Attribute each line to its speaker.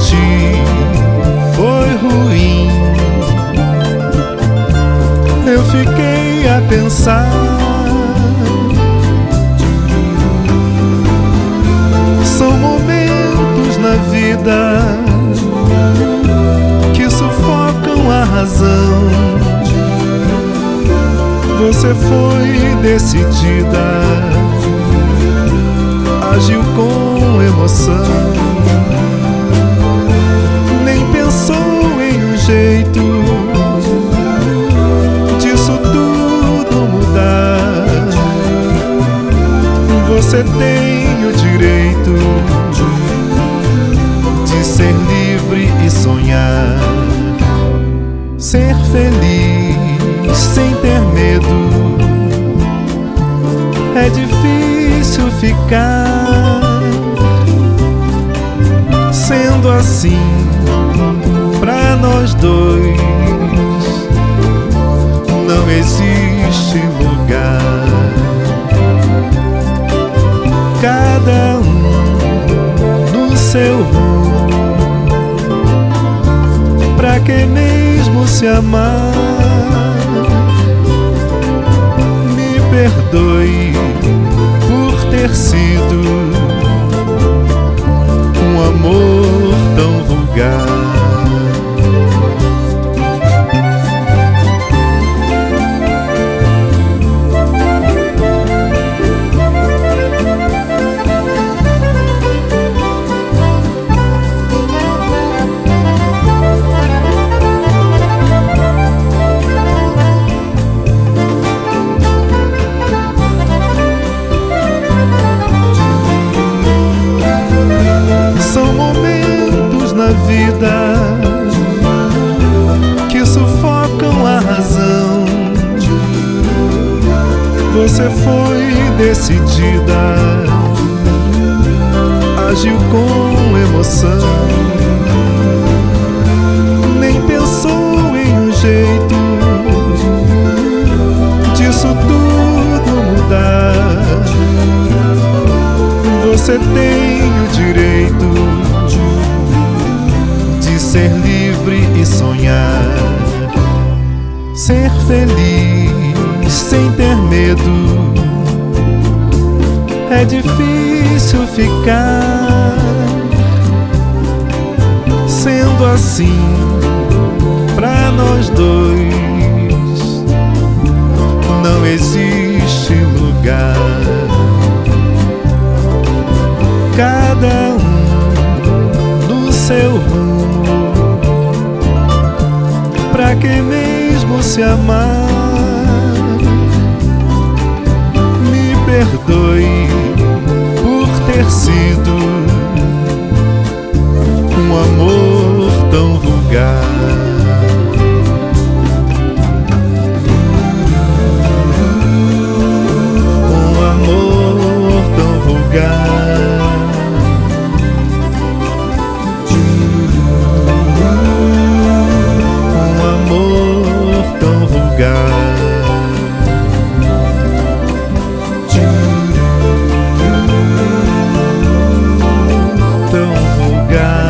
Speaker 1: ti foi ruim. Eu fiquei a pensar, são momentos na vida que sufocam a razão. Você foi decidida, agiu com emoção, nem pensou em um jeito disso tudo mudar. Você tem o direito de ser livre e sonhar, ser feliz sem ter medo. É difícil ficar sendo assim pra nós dois. Não existe lugar, cada um no seu rumo. Pra que mesmo se amar? Me perdoe por ter sido um amor tão vulgar. Vida que sufocam a razão. Você foi decidida, agiu com emoção, nem pensou em um jeito disso tudo mudar. Você tem o direito ser livre e sonhar, ser feliz sem ter medo. É difícil ficar sendo assim pra nós dois. Não existe lugar, cada um no seu rumo. Pra que mesmo se amar? Me perdoe por ter sido um amor tão vulgar. Um amor tão vulgar. Tão vulgar.